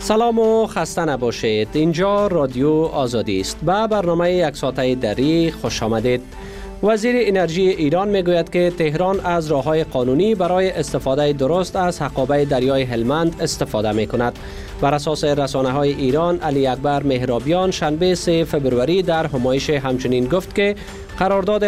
سلام و خسته نباشید. اینجا رادیو آزادی است. به برنامه یک ساعته دری خوش آمدید. وزیر انرژی ایران میگوید که تهران از راه‌های قانونی برای استفاده درست از حقابه دریای هلمند استفاده می‌کند. بر اساس رسانه‌های ایران، علی اکبر مهرابیان شنبه 3 فبروری در همایش همچنین گفت که قرارداد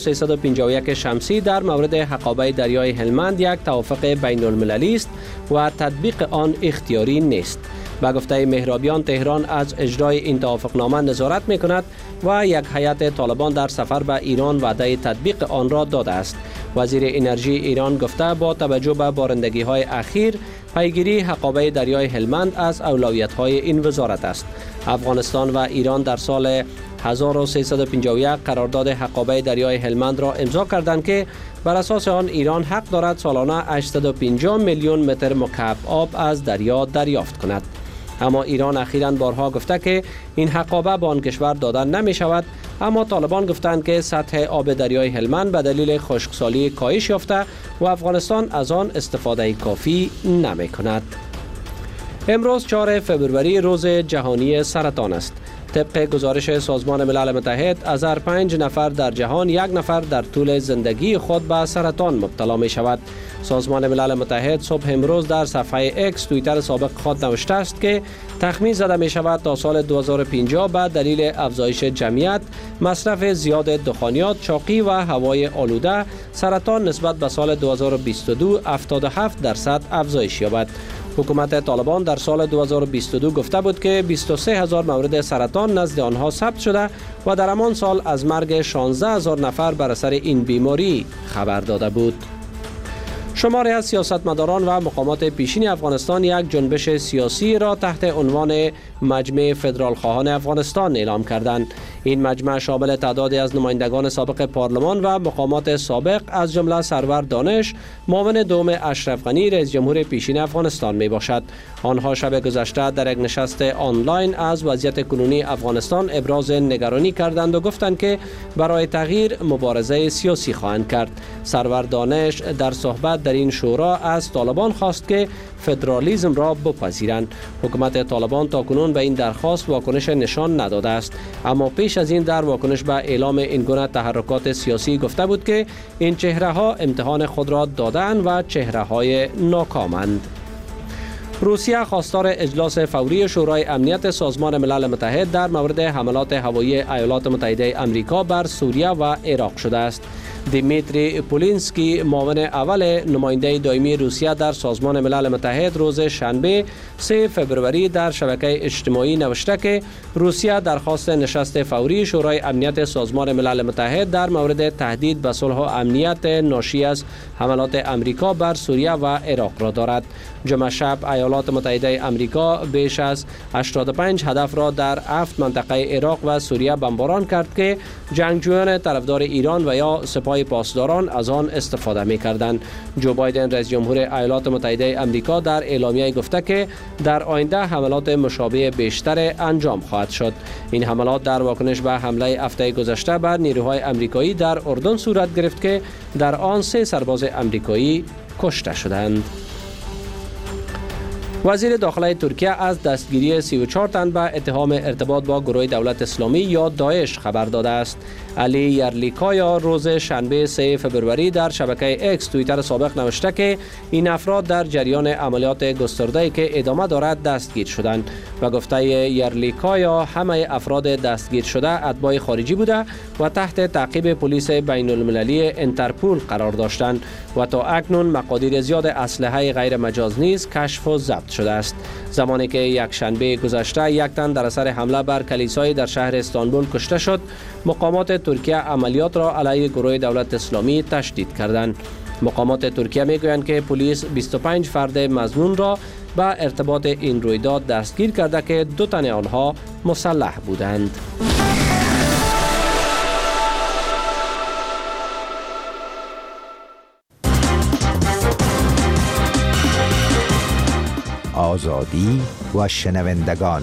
1351 شمسی در مورد حقابه دریای هلمند یک توافق بین المللی است و تطبیق آن اختیاری نیست. با گفته مهرابیان، تهران از اجرای این توافقنامه نظارت می‌کند و یک هیئت طالبان در سفر به ایران وعده تطبیق آن را داده است. وزیر انرژی ایران گفته با توجه به بارندگی‌های اخیر، پیگیری حقابه دریای هلمند از اولویت‌های این وزارت است. افغانستان و ایران در سال 1351 قرارداد حقابه دریای هلمند را امضا کردند که بر اساس آن ایران حق دارد سالانه 850 میلیون متر مکعب آب از دریا دریافت کند. اما ایران اخیراً بارها گفته که این حقابه به آن کشور دادن نمی شود، اما طالبان گفتند که سطح آب دریای هلمند به دلیل خشکسالی کاهش یافته و افغانستان از آن استفاده کافی نمی کند. امروز 4 فبروری روز جهانی سرطان است. طبق گزارش سازمان ملل متحد، از هر 5 نفر در جهان 1 نفر در طول زندگی خود به سرطان مبتلا می شود. سازمان ملل متحد صبح امروز در صفحه اکس توییتر سابق خود نوشته است که تخمین زده می شود تا سال 2050 به دلیل افزایش جمعیت، مصرف زیاد دخانیات، چاقی و هوای آلوده، سرطان نسبت به سال 2022 77% افزایش یابد. حکومت طالبان در سال 2022 گفته بود که 23,000 مورد سرطان نزد آنها ثبت شده و در همان سال از مرگ 16,000 نفر بر اثر این بیماری خبر داده بود. شماری از سیاستمداران و مقامات پیشین افغانستان یک جنبش سیاسی را تحت عنوان مجمع فدرال خواهان افغانستان اعلام کردند. این مجمع شامل تعدادی از نمایندگان سابق پارلمان و مقامات سابق از جمله سرور دانش، معاون دوم اشرف غنی رئیس جمهور پیشین افغانستان می باشد. آنها شب گذشته در یک نشست آنلاین از وضعیت کنونی افغانستان ابراز نگرانی کردند و گفتند که برای تغییر مبارزه سیاسی خواهند کرد. سرور دانش در صحبت در این شورا از طالبان خواست که فدرالیسم را بپذیرند. حکومت طالبان تاکنون به این درخواست واکنش نشان نداده است، اما پیش از این در واکنش به اعلام این گونه تحرکات سیاسی گفته بود که این چهره ها امتحان خود را دادند و چهره های ناکامند. روسیه خواستار اجلاس فوری شورای امنیت سازمان ملل متحد در مورد حملات هوایی ایالات متحده آمریکا بر سوریه و عراق شده است. دیمیتری پولینسکی، معاون اول نماینده دائمی روسیه در سازمان ملل متحد، روز شنبه 3 فبروری در شبکه اجتماعی نوشته که روسیه درخواست نشست فوری شورای امنیت سازمان ملل متحد در مورد تهدید به صلح و امنیت ناشی از حملات آمریکا بر سوریه و عراق را دارد. جمعه شب ایالات متحده آمریکا بیش از 85 هدف را در 7 منطقه عراق و سوریه بمباران کرد که جنگجویان طرفدار ایران و یا سپاه پاسداران از آن استفاده می‌کردند. جو بایدن رئیس جمهور ایالات متحده آمریکا در اعلامیه گفته که در آینده حملات مشابه بیشتر انجام خواهد شد. این حملات در واکنش به حمله هفته گذشته بر نیروهای آمریکایی در اردن صورت گرفت که در آن 3 سرباز آمریکایی کشته شدند. وزیر داخله ترکیه از دستگیری 34 تن به اتهام ارتباط با گروه دولت اسلامی یا داعش خبر داده است. علی یرلیکایا روز شنبه 3 فبروری در شبکه اکس توییتر سابق نوشته که این افراد در جریان عملیات گسترده‌ای که ادامه دارد دستگیر شدند و گفته یرلیکایا همه افراد دستگیر شده اتباع خارجی بوده و تحت تعقیب پلیس بین المللی انترپول قرار داشتند و تا اکنون مقادیر زیاد اسلحه غیر مجاز نیز کشف و ضبط شده است. زمانی که یک شنبه گذشته 1 تن در اثر حمله بر کلیسایی در شهر استانبول کشته شد، مقامات ترکیه عملیات را علیه گروه دولت اسلامی تشدید کردند. مقامات ترکیه میگویند که پلیس 25 فرد مظنون را به ارتباط این رویداد دستگیر کرده که 2 تن آنها مسلح بودند. آزادی و شنوندگان.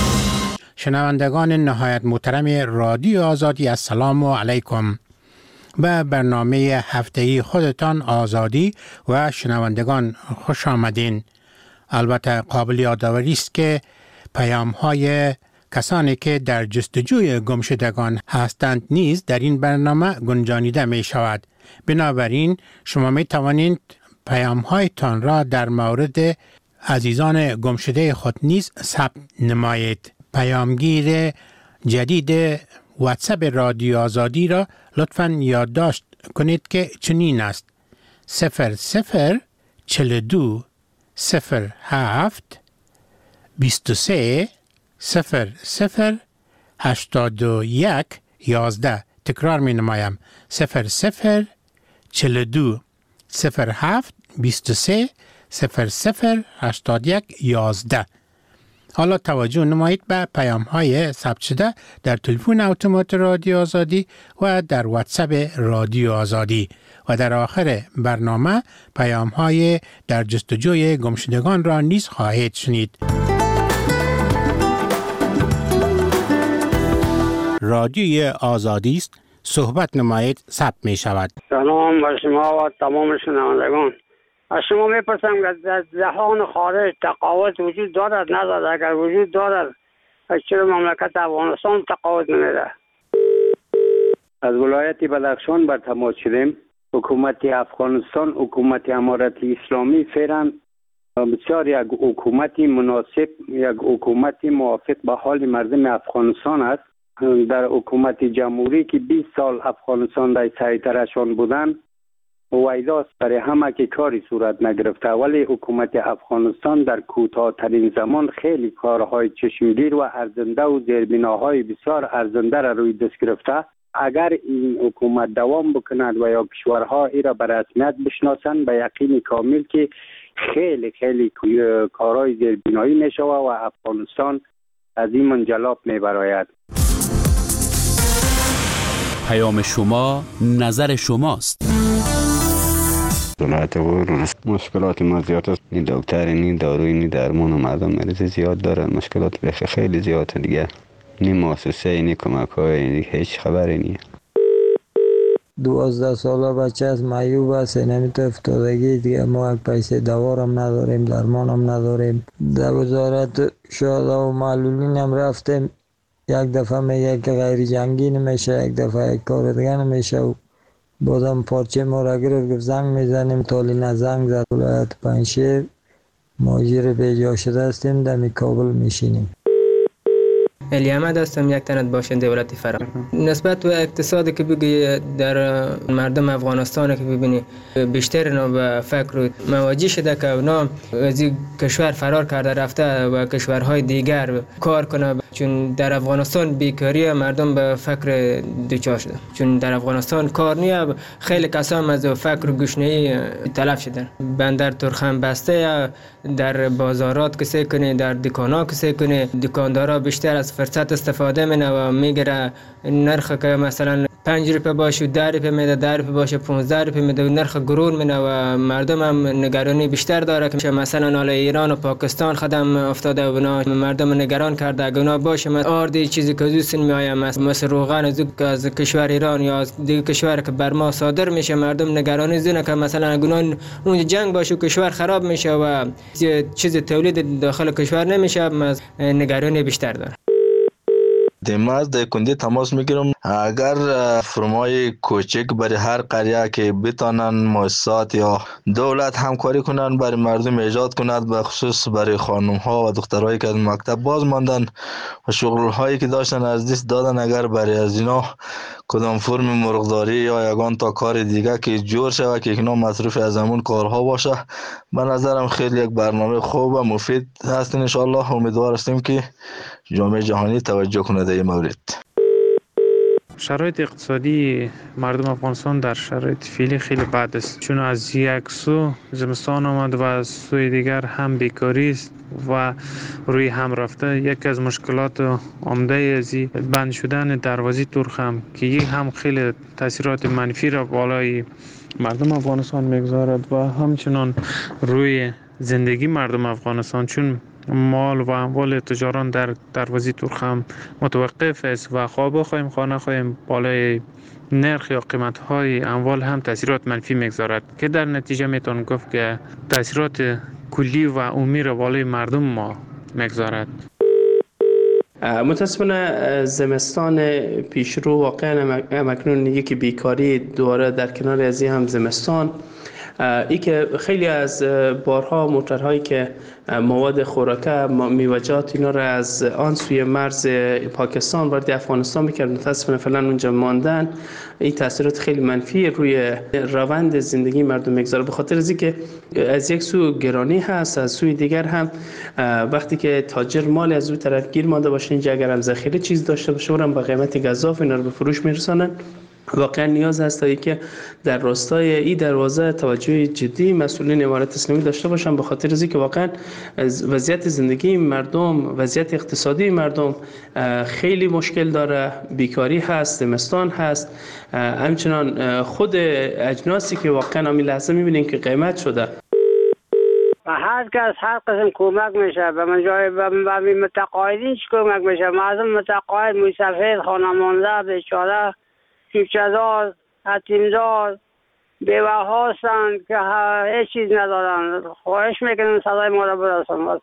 شنوندگان نهایت محترم رادیو آزادی، السلام علیکم. به برنامه هفته‌ای خودتان آزادی و شنوندگان خوش آمدین. البته قابل یادآوری است که پیام‌های کسانی که در جستجوی گمشدگان هستند نیز در این برنامه گنجانیده می شود. بنابراین شما می توانید پیام‌هایتان را در مورد عزیزان گمشده خود نیز ثبت نمایید. پیامگیر جدید واتساپ رادیو آزادی را لطفاً یادداشت کنید که چنین است: 0042 07 23 0081 11. تکرار می نمایم: 0042 07 23 0081 11. حالا توجه نمایید به پیام‌های ثبت شده در تلفن اتومات رادیو آزادی و در واتساپ رادیو آزادی و در آخر برنامه پیام‌های در جستجوی گمشدگان را نیز خواهید شنید. رادیوی آزادی است، صحبت نمایید، ثبت می شود. سلام بر شما و تمام شنوندگان. از شما میپرسم که در جهان خارج تقاوت وجود دارد ندارد؟ اگر وجود دارد چرا مملکت افغانستان تقاوت نمیده؟ از ولایت بدخشان بر تماس شدیم. حکومت افغانستان، حکومت امارت اسلامی فعلا بسیار یک حکومت مناسب، یک حکومت موافق به حال مردم افغانستان است. در حکومت جمهوری که 20 سال افغانستان در سیطره‌شان بودند ویداست برای همه که کاری صورت نگرفته، ولی حکومت افغانستان در کوتاه‌ترین زمان خیلی کارهای چشمگیر و ارزنده و زیربناهای بسیار ارزنده را روی دست گرفته. اگر این حکومت دوام بکند و یا کشورها ای را به رسمیت بشناسند به یقین کامل که خیلی کارهای زیربنایی می شود و افغانستان از این منجلاب می براید. پیام شما نظر شماست. ولایت مشکلات ما زیاد است. نی دکتر نی داروی نی درمان و مردم مریض زیاد دارن. مشکلات بخی خیلی زیاده دیگه. نی مؤسسه نی کمک های نی هیچ خبری نی. 12 ساله بچه از معیوب است، نمیتونه افتادگی دیگه. ما یک پیسه دوارم نداریم، درمانم نداریم. در وزارت شهدا و معلولین هم رفتیم، یک دفعه میگه که غیر جنگی نمیشه، یک دفعه یک کار دیگه نمیشه و بازم پارچه ما را گرفت زنگ میزنیم. تالینا زنگ زد ولایت پنجشیر، مهاجر بیجا شده هستیم، در کابل میشینیم. علی احمد هستم، یک تنت باشنده ولایت فرا. نسبت به اقتصادی که بگی در مردم افغانستان که ببینی بیشتر اینا به فکر مواجه شده که اونا از کشور فرار کرده رفته و کشورهای دیگر کار کنه، چون در افغانستان بیکاری مردم به فکر دچار شده، چون در افغانستان کار نیست. خیلی کسان از فکر گشنه‌ای تلف شدن. بندر ترخم بسته، در بازارات کسی کنه، در دکانا کسی کنه، دکاندارا بیشتر از فرصت استفاده منه و میگیره نرخ که مثلا 5 روپیه باشه 10 روپیه میده، 10 روپیه باشه 15 روپیه میده و نرخ گرون منه و مردم هم نگرانی بیشتر داره که مثلا حالا ایران و پاکستان خدم افتاده و اونا مردم نگران کرده اگه اونا باشه آردی چیزی که دوستن میآید مثل روغن از کشور ایران یا از دیگه کشور که بر ما صادر میشه، مردم نگرانی زونه که مثلا اگه اون جنگ باشه کشور خراب میشه و چیز تولید داخل کشور نمیشه، نگرانی بیشتر داره. دیماز در کندی تماس میگیرم. اگر فرمای کوچک برای هر قریه که بتانن مؤسسات یا دولت همکاری کنن برای مردم ایجاد کند، به خصوص برای خانم ها و دخترایی که از مکتب باز ماندن و شغل هایی که داشتن از دست دادن، اگر برای از اینا کدام فرم مرغداری یا یگان تا کار دیگه که جور شود که اینا مصروف از همون کارها باشه، به نظرم خیلی یک برنامه خوب و مفید هست. ان شاء الله امیدوار هستیم که جامعه جهانی توجه کنه در این مورد. شرایط اقتصادی مردم افغانستان در شرایط فعلی خیلی بد است، چون از یک سو زمستان آمد و از سوی دیگر هم بیکاری است و روی هم رفته. یکی از مشکلات عمده از بند شدن دروازه ترخم که یک هم خیلی تاثیرات منفی را بالای مردم افغانستان میگذارد و همچنان روی زندگی مردم افغانستان، چون مال و اموال تجاران در دروازه ترخم متوقف است و خواه بخواهیم خواه نخواهیم بالای نرخ یا قیمت های اموال هم تاثیرات منفی میگذارد که در نتیجه میتون گفت که تاثیرات کلی و عمومی را بالای مردم ما میگذارد. متاسفانه زمستان پیشرو واقعا اکنون یکی بیکاری دوباره در کنار از هم زمستان ای که خیلی از بارها موتورهایی که مواد خوراکه میوه‌جات اینا را از آن سوی مرز پاکستان وارد افغانستان میکرد متاسفانه فعلا اونجا ماندن. این تاثیرات خیلی منفی روی روند زندگی مردم میگذاره به خاطر از اینکه از یک سو گرانی هست از سوی دیگر هم وقتی که تاجر مال از اون طرف گیر مانده باشه اینجا اگر هم ذخیره چیز داشته باشه اونم با قیمت گزاف اینا رو به فروش میرسونن. واقعا نیاز هست تا که در راستای این دروازه توجه جدی مسئولین امارت اسلامی داشته باشن به خاطر از اینکه واقعا وضعیت زندگی مردم وضعیت اقتصادی مردم خیلی مشکل داره. بیکاری هست، زمستان هست، همچنان خود اجناسی که واقعا همین لحظه میبینیم که قیمت شده. هر کس هر قسم کمک میشه به من جای به متقاعدین کمک میشه. مردم متقاعد مسافر خانمانده بیچاره چیزدار، یتیمدار، بیوه هستند که هیچ چیز ندارند. خواهش میکنم صدای ما را برسانید.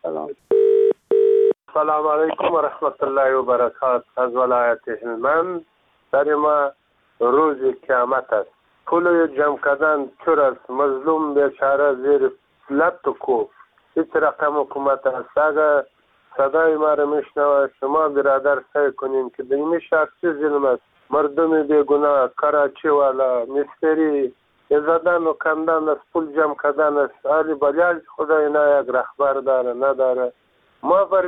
سلام علیکم و رحمت الله و برکات. از ولایت هلمند در ما روز قیامت است. پول جمع کردن چور است. مظلوم بیچاره زیر لط و کوف. هیچ رقم حکومت است. اگر صدای ما را میشنوه شما برادر سعی کنیم که به این شخص چه ظلم است. مردم بیگناه کراچی والا مستری زدن و کندن است پول جمع کردن است. علی بلیاج خدا اینا یک رهبر داره نداره. ما بر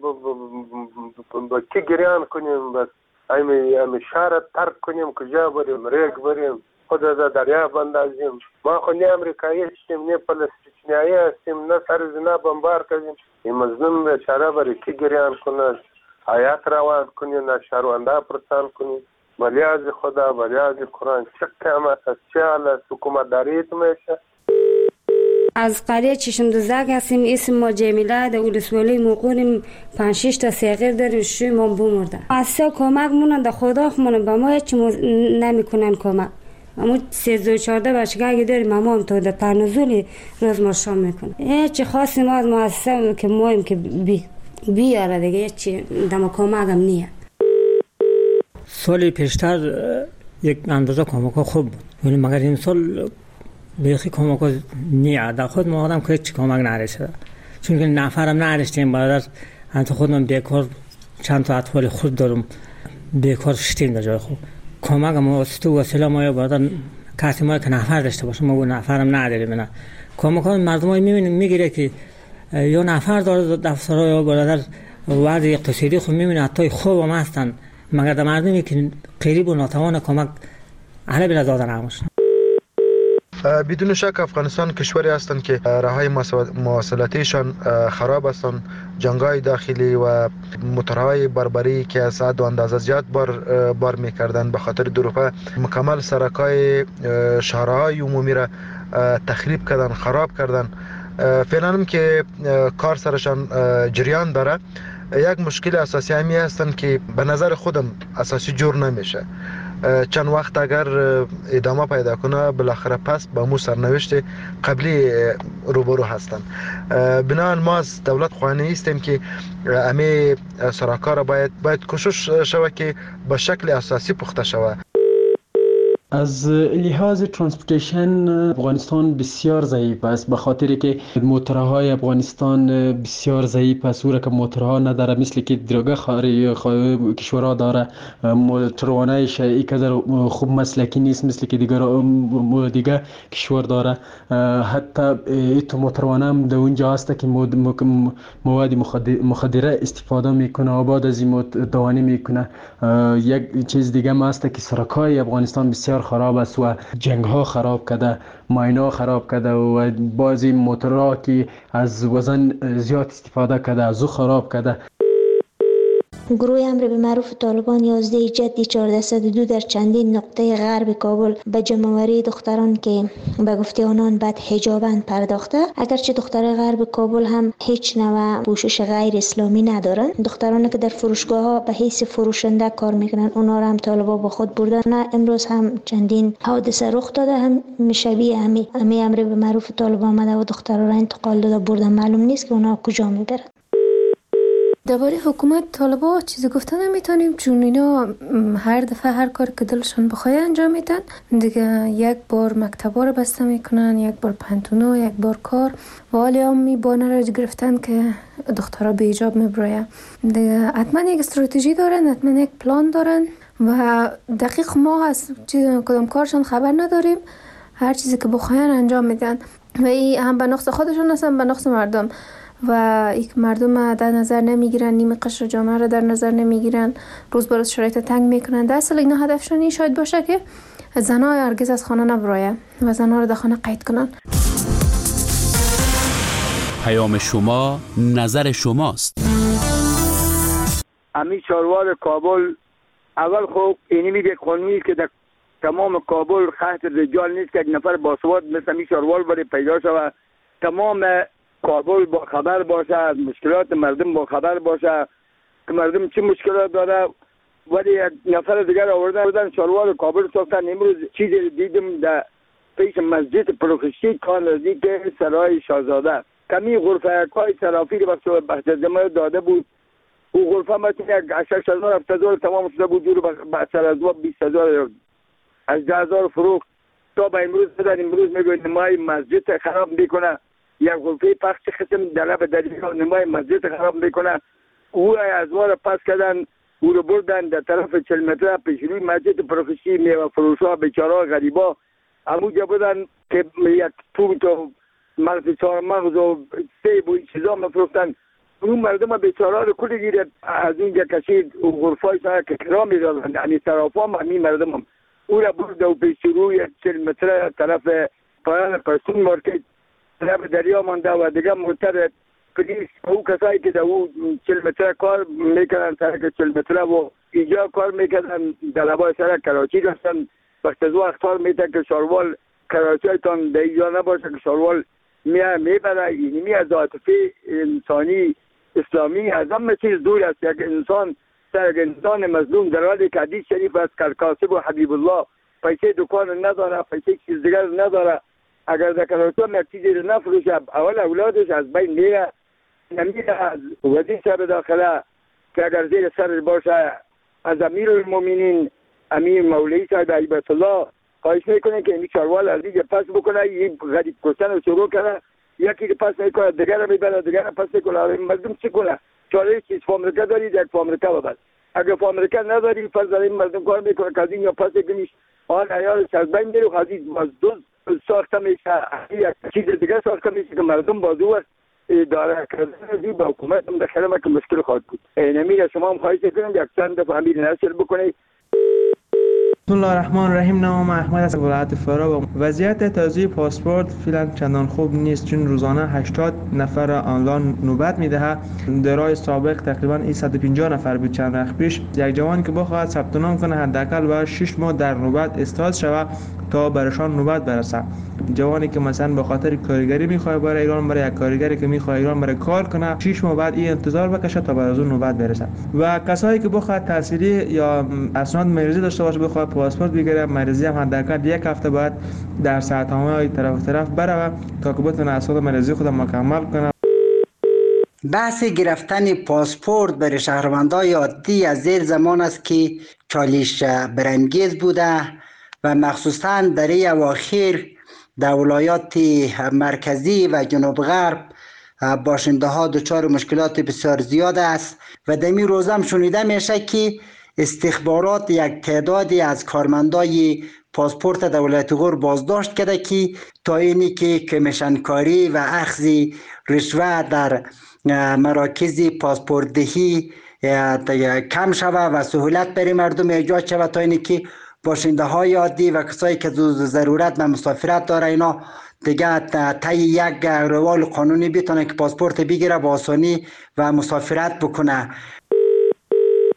کی گریان کنیم بس همین شهر ترک کنیم کجا بریم ریگ بریم خدا در دریا بندازیم. ما خو نه امریکایی هستیم نه فلسطینیایی هستیم نه سر زنا بمبار کنیم. این مظلوم بیچاره بر کی گریان کنه حیات روان کنیم نه شهرونده پرسان کنیم. ولی از خدا ولی از قرآن چه قیمت است چه حال است حکومت داریت میشه. از قریه چشم دوزک هستیم. اسم ما جمیله در ولسوالی موقعیم 5-6 تا صغیر داریم. شوی ما بمرده اصلا کمک مونن در خدا خمونن به ما هیچ نمیکنن کمک. اما 13-14 بچگی داریم اما هم تو در تنزلی روز ما شام میکنه. هیچ خاصی ما از مؤسسه که مایم که بیاره دیگه هیچ دم کمک هم نیه. سال پیشتر یک اندازه کمک خوب بود ولی مگر این سال بیخی کمک نیه. در خود ما آدم که هیچ کمک نرسیده چون که نفرم نرسیدیم برادر. انت خودم بیکار چند تا اطفال خود دارم بیکار شدیم در جای خوب. کمک ما وسیله ما برادر کسی ما که نفر داشته باشه ما نفرم نداریم. نه کمک ها مردم ها میبینیم میگیره که یا نفر داره دفترها یا برادر وضع اقتصادی خود میبینه حتی خوب هم هستن مگر در مردمی که قریب و ناتوان کمک اهل بلا دادن نموشن. بدون شک افغانستان کشوری هستند که راههای مواصلاتیشان خراب هستند. جنگ‌های داخلی و موتورهای بربری که از حد و اندازه زیاد بار می‌کردند به خاطر دروغ مکمل سرک‌های شهرهای عمومی را تخریب کردن خراب کردن. فعلا هم که کار سرشان جریان داره. یک مشکل اساسی همی هستند که به نظر خودم اساسی جور نمیشه. چند وقت اگر ادامه پیدا کنه بالاخره پس با مو سرنوشت قبلی روبرو هستند. بنابراین ما از دولت خواهانی هستیم که همه سراکا را باید کوشش شود که به شکل اساسی پخته شود. از لحاظ ترانسپورتیشن افغانستان بسیار ضعیف است به خاطری که موتورهای افغانستان بسیار ضعیف است. که موتورها نداره مثل که درگه خاری کشورها داره. موتروانایش اینقدر خوب مسلکی نیست مثل که دیگه کشور داره. حتی ایتو موتروانه هم در اونجا هست که مواد مخدره استفاده میکنه و بعد از این دوانی میکنه. یک چیز دیگه هم هست که سرکای افغانستان بسیار خراب است و جنگ ها خراب کرده، ماینا خراب کرده و بعضی موتورها که از وزن زیاد استفاده کرده از او خراب کرده. گروه امر به معروف طالبان 11 جدی 1402 در چندین نقطه غرب کابل به جمع‌آوری دختران که به گفته آنان بد حجابند پرداخته. اگرچه دختران غرب کابل هم هیچ نوع پوشش غیر اسلامی ندارند، دخترانی که در فروشگاه ها به حیث فروشنده کار میکنن اونا را هم طالبان با خود بردن. امروز هم چندین حادثه رخ داده، هم شبیه همین امر به معروف طالبان آمده و دختران را انتقال داده بردن. معلوم نیست که اونا کجا میبرن. درباره حکومت طالبا چیزی گفتن نمیتونیم، چون اینا هر دفعه هر کار که دلشان بخواد انجام میدن دیگه. یک بار مکتبا رو بسته میکنن، یک بار پنتونا، یک بار کار و حالی هم میبانه را گرفتن که دخترها به حجاب میبراید دیگه. حتما یک استراتژی دارن، حتما یک پلان دارن و دقیق ما از کدام کارشان خبر نداریم. هر چیزی که بخواین انجام میدن و این هم به نقص خودشون هستن، به نقص مردم. و یک مردم در نظر نمیگیرن، نیمه قشر جامعه را در نظر نمیگیرن، روز به روز شرایط تنگ میکنن. در اصل اینا هدفشون این شاید باشه که زنها هرگز از خانه نبراین و زنها را در خانه قید کنن. پیام شما نظر شماست. امی چاروار کابل اول خوب اینی میگه قانونی که در تمام کابل خط رجال نیست که یک نفر باسواد مثل می چاروار بره پیدا شود. تمام کابل با خبر باشه، از مشکلات مردم با خبر باشه که مردم چه مشکلات داره. ولی یک نفر دیگر آوردن چاروار کابل ساختن. امروز چیزی دیدم در پیش مسجد پروخشتی کار نزدیک سرای شاهزاده کمی غرفه های صرافی که بخش زمین داده بود. او غرفه مثل یک 6,000 7,000 تمام شده بود، جور به سر از 20,000 از 10,000 فروخت تا به امروز بدن. امروز میگوید نمای مسجد خراب میکنه، یک غرفه پخش قسم در به دریا نمای مسجد خراب میکنه. او از ما پس کردن، او رو بردن در طرف 40 متر پیش روی مسجد پروخشتی میوه فروشا بیچاره غریبا همونجا بودن که یک توت و مغز چهارمغز و سیب و چیزا میفروختن. اون مردم بیچاره رو کلی گیرد از اینجا کشید و غرفای سر که کرا میدادن، یعنی صرافا هم همین مردم هم او را برد و پیش روی 40 متر طرف پایان پرسون مارکت طرف دریا مانده و دیگه مرتب پلیس او کسایی که در او 40 متر کار میکنن سرک 40 متر و اینجا کار میکنن در لبای سرک کراچی داشتن. وقت از اختار میتن که شاروال کراچی هایتان در اینجا نباشه که شاروال میبره. اینمی از عاطفه انسانی اسلامی از همه چیز دور است. یک انسان یک انسان مظلوم در حالی که حدیث شریف از کاسب و حبیب الله پیسه دکان نداره، پیسه چیز دیگر نداره، اگر در کراچی یک چیزی رو نفروشه اول اولادش از بین میره. نمیره از وزیر صاحب داخله که اگر زیر سر باشه، از امیر المومنین امیر مولوی صاحب هیبت الله خواهش میکنه که این چاروال از اینجا پس بکنه. این غریب کشتن رو شروع کنه، یکی که پس میکنه دیگر رو میبره، دیگر رو پس میکنه. مردم چی کنه؟ چاره چیز فامریکا دارید، یک فامریکا ببر. اگر فامریکا نداری پس در این مردم کار میکنه که از اینجا پس کنیش آن عیالش از بین میره و حدید باز دوز ساخته میشه، یک چیز دیگر ساخته میشه که مردم بازو اداره کردن با حکومت هم داخل ما که مشکل خواهد بود. نمیره شما هم خواهش کنم یک چند دفعه همین نشر بکنید. بسم الله الرحمن الرحیم. نام احمد از ولایت فرا. وضعیت توزیع پاسپورت فعلا چندان خوب نیست، چون روزانه 80 نفر آنلاین نوبت میدهد. در راه سابق تقریبا 150 نفر بود چند وقت پیش. یک جوان که بخواهد ثبت نام کنه حداقل باید 6 ماه در نوبت استاد شود تا برشان نوبت برسه. جوانی که مثلا به خاطر کارگری میخواد برای ایران، برای یک کارگری که میخواد ایران برای کار کنه 6 ماه بعد این انتظار بکشه تا بعد از اون نوبت برسه. و کسایی که بخواد تحصیلی یا اسناد مریضی داشته باشه بخواد پاسپورت بگیره، مریضی هم حداقل یک هفته بعد در ساعت‌های طرف بره تا که بتونه اسناد مریضی خود مکمل کنه. بحث گرفتن پاسپورت برای شهروندان عادی از زیر زمان است که چالش برانگیز بوده و مخصوصا در این اواخر در ولایات مرکزی و جنوب غرب باشنده ها دچار مشکلات بسیار زیاد است و در این روزه هم شنیده میشه که استخبارات یک تعدادی از کارمندای پاسپورت دولت غور بازداشت کرده که تا اینی که کمیشنکاری و اخذ رشوه در مراکز پاسپورت دهی کم شود و سهولت برای مردم ایجاد شود تا اینی که باشنده های عادی و کسایی که ضرورت و مسافرت داره اینا دیگه طی یک روال قانونی بتونه که پاسپورت بگیره با آسانی و مسافرت بکنه.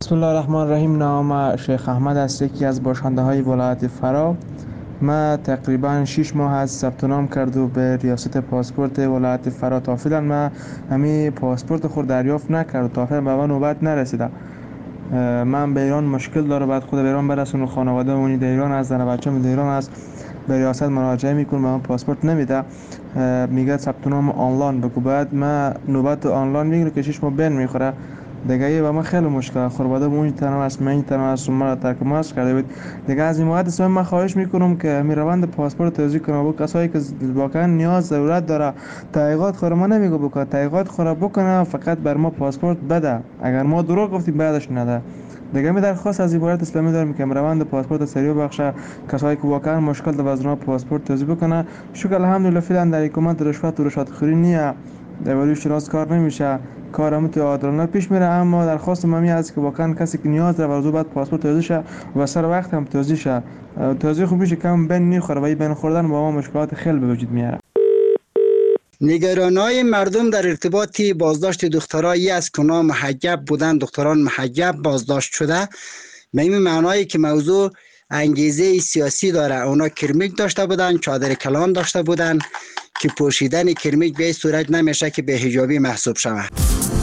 بسم الله الرحمن الرحیم. نام شیخ احمد است، یکی از باشنده های ولایت فرا. ما تقریبا 6 ماه از ثبت نام کرد و به ریاست پاسپورت ولایت فرا تا فعلا ما همین پاسپورت خود دریافت نکرد، تا فعلا به من نوبت نرسیده. من به ایران مشکل داره، بعد خود به ایران برسونم، خانواده مونی در ایران هست، زن بچه‌م در ایران هست، به ریاست مراجعه میکنم، به من پاسپورت نمیده، میگه ثبت نام آنلاین بگو. بعد ما نوبت آنلاین میگیره که 6 ماه بین میخوره دیگه. و من خیلی مشکل خانواده مونی تنها است، من تنها است، ما ترک ماست کرده بود دیگه. از این مواد من خواهش میکنم که می روند پاسپورت توضیح کنه با کسایی که واقعا نیاز ضرورت داره. تحقیقات خود ما نمیگه بکنه، تحقیقات خود بکنه، فقط بر ما پاسپورت بده. اگر ما دروغ گفتیم بعدش نده دیگه. می درخواست از عبارت اسلامی دارم که روند پاسپورت سریع بخشه، کسایی که واقعا مشکل داره از اونها پاسپورت توضیح بکنه. شکر الحمدلله فعلا در حکومت رشوت و رشوتخوری نیه، در شناس کار نمیشه، کار هم تو عادلانه پیش میره. اما درخواست ممی است که واقعا کسی که نیاز داره ورزو بعد پاسپورت توضیح شه و سر وقت هم توضیح شه. توضیح خوب میشه کم بین میخوره و این بین خوردن با ما مشکلات خیلی به وجود میاره. نگرانی‌های مردم در ارتباط بازداشت دخترایی است که اونا محجب بودن، دختران محجب بازداشت شده، به این معنایی که موضوع انگیزه سیاسی داره. اونا کرمیک داشته بودن، چادر کلان داشته بودن که پوشیدن کرمیک به این صورت نمیشه که به حجابی محسوب شود.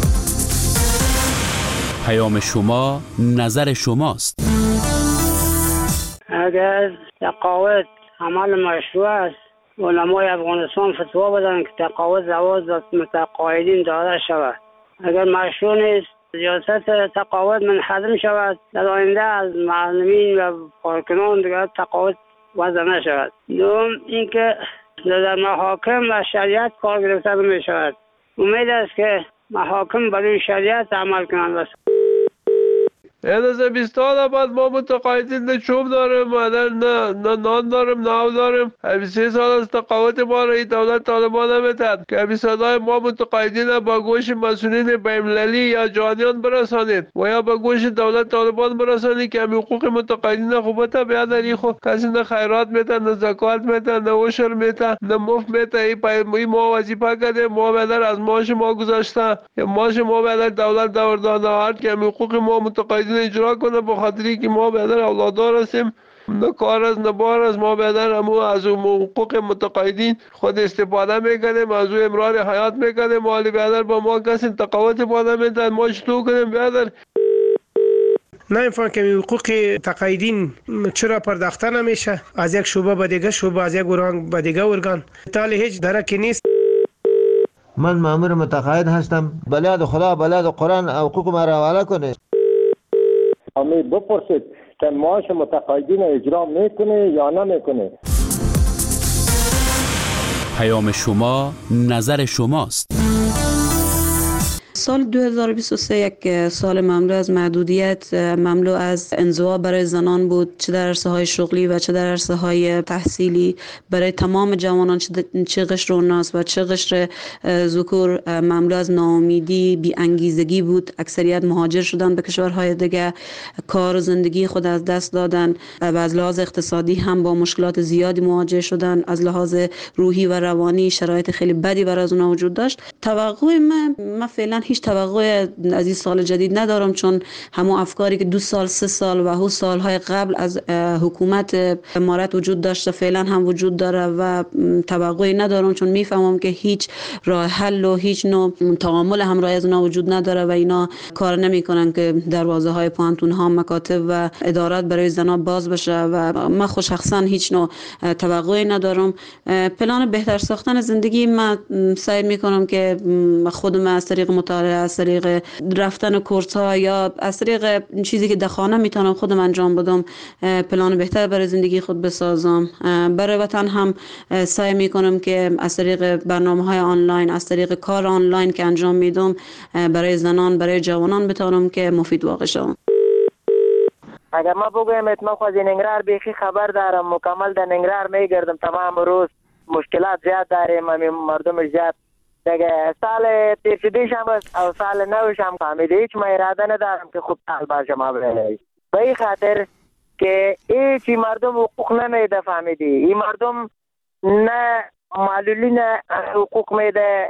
پیام شما نظر شماست. اگر تقاعد عمل مشروع است، علمای افغانستان فتوا بدن که تقاعد زواج متقاعدین داده شود. اگر مشروع نیست، ریاست تقاعد منحدم شود، در آینده از معلمین و کارکنان دیگر تقاعد وضع نشود. دوم اینکه در محاکم و شریعت کار گرفته می شود. امید است که محاکم برای شریعت عمل کنند. از 20 سال بعد ما متقاعدین نه چوب داریم، نه نان داریم، نه آب داریم. 23 سال از تقاعد ما را دولت طالبان نمیتد که صدای ما متقاعدین با گوش مسئولین بین‌المللی یا جهانیان برسانید و یا با گوش دولت طالبان برسانید که حقوق متقاعدین خوبت بیاد. در خو کسی نه خیرات میتن، نه زکات میتن، نه عشر میتن، نه مفت میتن. این ما وظیفه کرده، ما بدر از معاش ما گذاشته، معاش ما بدر دولت داده هر که حقوق ما متقاعدین اجرا کنه، به خاطری که ما بدر اولادار هستیم، نه کار از نه بار از ما بدر همو از حقوق متقاعدین خود استفاده میکنیم، از امرار حیات میکنیم. مالی بدر با ما کسی تقاعد باده میدن، ما چطور کنیم بدر؟ نمیفهم که حقوق تقاعدین چرا پرداخته نمیشه از یک شعبه به دیگه شعبه، از یک ارگان به دیگه ارگان، تالی هیچ درکی نیست. من مامور متقاعد هستم، بلاد خدا بلاد قرآن حقوق ما را حواله کنه. امی بپرسید که معاش متقاعدین اجرا میکنه یا نمیکنه. پیام شما نظر شماست. سال 2023 یک سال مملو از محدودیت، مملو از انزوا برای زنان بود، چه در عرصه های شغلی و چه در عرصه های تحصیلی. برای تمام جوانان چه قشر اوناس و چه قشر ذکور مملو از ناامیدی، بی انگیزگی بود. اکثریت مهاجر شدن به کشورهای دیگه، کار و زندگی خود از دست دادن و از لحاظ اقتصادی هم با مشکلات زیادی مواجه شدن. از لحاظ روحی و روانی شرایط خیلی بدی برای از اونها وجود داشت. توقع من فعلا هیچ توقع از این سال جدید ندارم، چون همون افکاری که 2 سال 3 سال و هو سالهای قبل از حکومت امارت وجود داشته فعلا هم وجود داره و توقعی ندارم، چون میفهمم که هیچ راه حل و هیچ نوع تعامل همراه از اونا وجود نداره و اینا کار نمیکنن که دروازه های پانتون ها، مکاتب و ادارات برای زنا باز بشه و من خود شخصا هیچ نوع توقعی ندارم. پلان بهتر ساختن زندگی من سعی میکنم که خودم از طریق مطالعه، از طریق رفتن کورس ها یا از طریق چیزی که در خانه میتونم خودم انجام بدم پلان بهتر برای زندگی خود بسازم. برای وطن هم سعی میکنم که از طریق برنامه های آنلاین، از طریق کار آنلاین که انجام میدم برای زنان، برای جوانان بتونم که مفید واقع شوم. اگر ما بگویم من خود ننگرهار بیخی خبر دارم، مکمل در ننگرهار میگردم تمام روز، مشکلات زیاد داریم، مردم زیاد دیگه. سال تیفیدیش هم او سال نوش هم فهمیده، هیچ ما اراده ندارم که خوب سال باشم. به این خاطر که هیچی مردم حقوق نمیده فهمیدی. این مردم نه معلولین حقوق میده،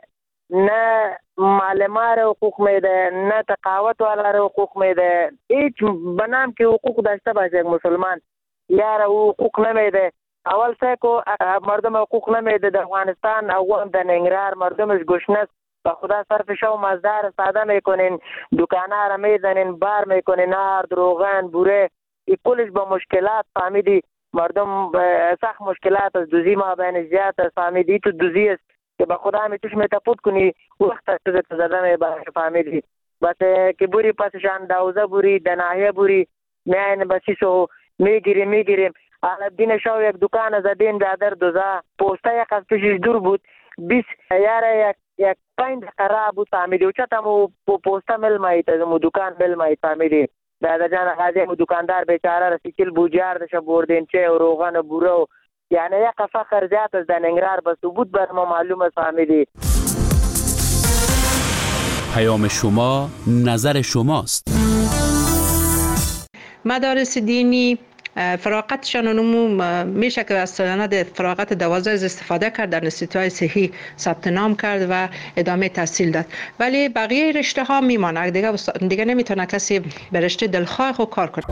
نه معلمه را حقوق میده، نه تقاوت والا را حقوق میده. هیچ بنام که حقوق داشته باشه یک مسلمان یار او حقوق نمیده. اول سه مردم حقوق نمیده در افغانستان او هم در ننگرهار مردمش گشنه با خدا صرف شو مزدار ساده میکنین، دکانه را میزنین، بار میکنین، نار روغن بوره کلش با مشکلات فهمیدی. مردم سخت مشکلات از دوزی ما بین زیاد است فهمیدی. تو دوزی است که با خدا همی توش میتفوت کنی وقت است تو زده میباشه فهمیدی. بس که بوری پسشان دوزه بوری دناهیه بوری میاین بسیسو میگیریم. الدین شو یک دکان زدین در دوزه پوسته یک از پیشش دور بود 20 یاره یک 5 دقیقه بود فهمیدی. و چطمو پوسته مل مایید از مو دکان مل مایید فهمیدی. دادا جان غازی مو دکاندار بیچاره رسیکل بوجاردش بردین چه و روغن و بوره یعنی یک فخر زیاد از ننگرهار به ثبوت بر ما معلوم است فهمیدی. پیام شما نظر شماست. مدارس دینی فراغتشان میشه که از سند فراغت 12 استفاده کرد، در انستیتوهای صحی ثبت نام کرد و ادامه تحصیل داد، ولی بقیه رشته ها میمانه دیگه نمیتونه کسی به رشته دلخواه خود کار کنه.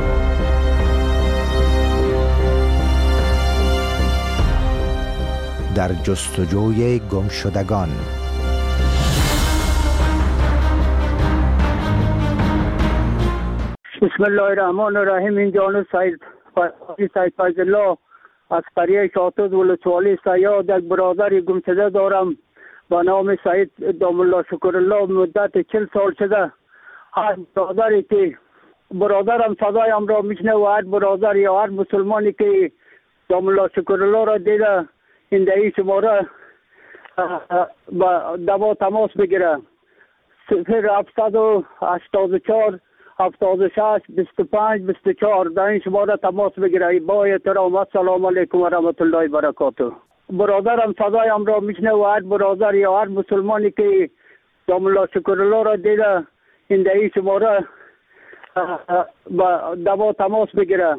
در جستجوی گمشدگان. بسم الله الرحمن الرحیم. این جانو سید فیض الله از قریه شاطوز ولسوالی سیاد یک برادری گمشده دارم با نام سید دام الله شکر الله. مدت 40 سال شده هر برادری که برادرم صدایم را میشنه و هر برادر یا هر مسلمانی که دام الله شکر الله را دیده این دهی شماره با دوا تماس بگیره 0784 76 25 24 در این شماره تماس بگیره. با احترام السلام علیکم و رحمت الله و برکاته. برادرم صدایم را میشنه و هر برادر یا هر مسلمانی که دام الله شکر الله را دیده این دهی شماره با دوا تماس بگیره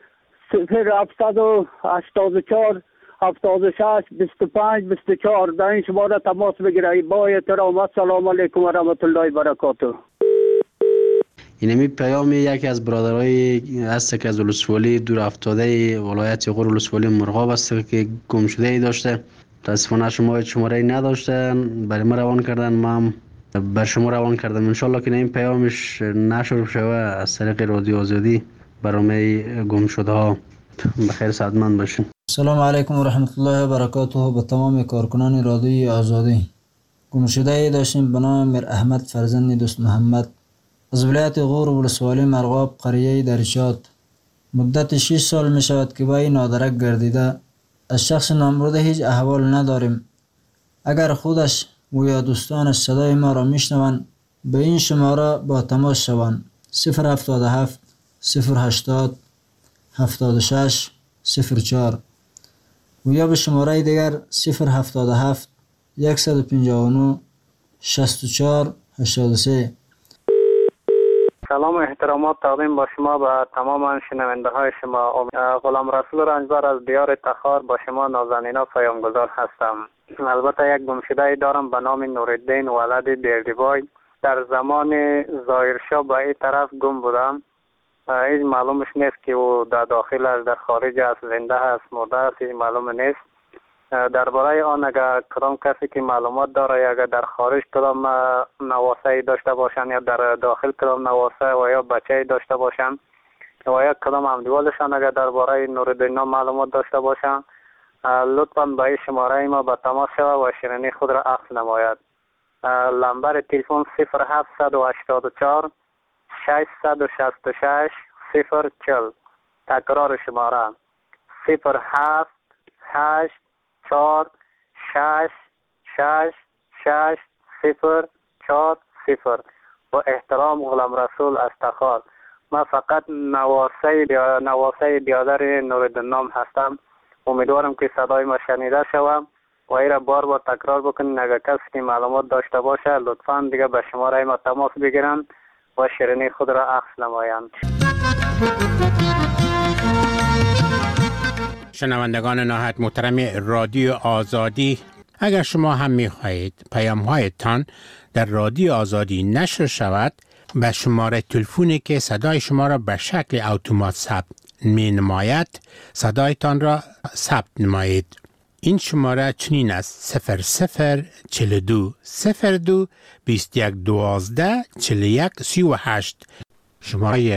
0784 76 25 24 در این شماره تماس بگیره. با احترام السلام علیکم و رحمت الله و برکاته. اینمی پیام یکی از برادرای هست که از ولسوالی دور افتاده ولایت غور ولسوالی مرغاب است که گم شده ای داشته. متاسفانه شماره نداشتن، برای ما روان کردن، ما هم بر شما روان کردم. انشالله که این پیامش نشر شوه از طریق رادیو آزادی برای گم شده ها. بخیر سعادتمند باشین. سلام علیکم و رحمت الله و برکاته. به تمام کارکنان رادیوی آزادی. گم شده ای داشتیم به نام میر احمد فرزند دوست محمد از ولایت غور ولسوالی مرغاب قریه درشات. مدت 6 سال می شود که با این نادرک گردیده. از شخص نامبرده هیچ احوال نداریم. اگر خودش و یا دوستانش صدای ما را میشنوند به این شماره با تماس شوند 077 080 76 04 و یا به شماره دیگر 077 159 64 83. سلام و احترامات تقدیم با شما به تمام شنونده های شما. غلام رسول رنجبر از دیار تخار با شما نازنینا پیامگذار هستم. البته یک گمشده دارم به نام نورالدین ولد بیردیبای. در زمان ظاهرشاه به این طرف گم بودم. هیچ معلومش نیست که او در داخل است، در خارج است، زنده است، مرده است، هیچ معلوم نیست. درباره آن اگر کدام کسی که معلومات داره یا اگر در خارج کدام نواسه داشته باشند یا در داخل کدام نواسه و یا بچه داشته باشند و یا کدام همدیوالشان اگر درباره نورالدین معلومات داشته باشند لطفاً به این شماره ما به تماس شود و شیرینی خود را عکس نماید. نمبر تلفن 0784 666 040. تکرار شماره 078 4 6 6 6 0 4 0. با احترام غلام رسول از تخار. من فقط نواسه بیادر نورالدین نام هستم. امیدوارم که صدای ما شنیده شوم و ای را بار بار تکرار بکنین. اگر کسی که معلومات داشته باشه لطفاً دیگه به شماره ما تماس بگیرن و شیرینی خود را عکس نمایند. شنوندگان نهایت محترم رادیو آزادی، اگر شما هم می خواهید پیام هایتان در رادیو آزادی نشر شود، به شماره تلفنی که صدای شما را به شکل اتومات ثبت می نماید صدایتان را ثبت نمایید. این شماره چنین است: 0042 02 21 12 41 38. شماره